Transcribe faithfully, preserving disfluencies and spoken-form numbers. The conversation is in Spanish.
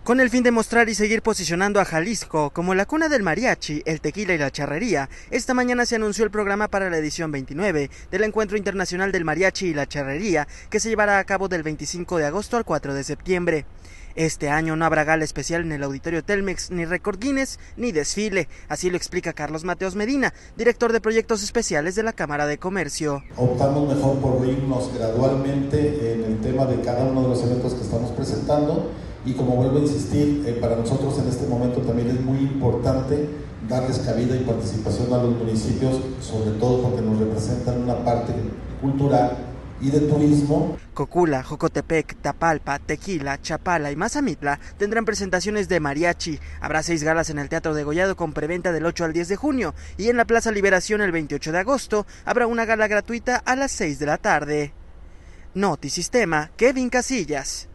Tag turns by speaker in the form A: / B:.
A: Con el fin de mostrar y seguir posicionando a Jalisco como la cuna del mariachi, el tequila y la charrería, esta mañana se anunció el programa para la edición veintinueve del Encuentro Internacional del Mariachi y la Charrería, que se llevará a cabo del veinticinco de agosto al cuatro de septiembre. Este año no habrá gala especial en el Auditorio Telmex, ni récord Guinness, ni desfile, así lo explica Carlos Mateos Medina, director de proyectos especiales de la Cámara de Comercio.
B: Optamos mejor por irnos gradualmente en el tema de cada uno de los eventos que estamos presentando. Y como vuelvo a insistir, eh, para nosotros en este momento también es muy importante darles cabida y participación a los municipios, sobre todo porque nos representan una parte cultural y de turismo.
A: Cocula, Jocotepec, Tapalpa, Tequila, Chapala y Mazamitla tendrán presentaciones de mariachi. Habrá seis galas en el Teatro Degollado con preventa del ocho al diez de junio y en la Plaza Liberación el veintiocho de agosto habrá una gala gratuita a las seis de la tarde. Notisistema, Kevin Casillas.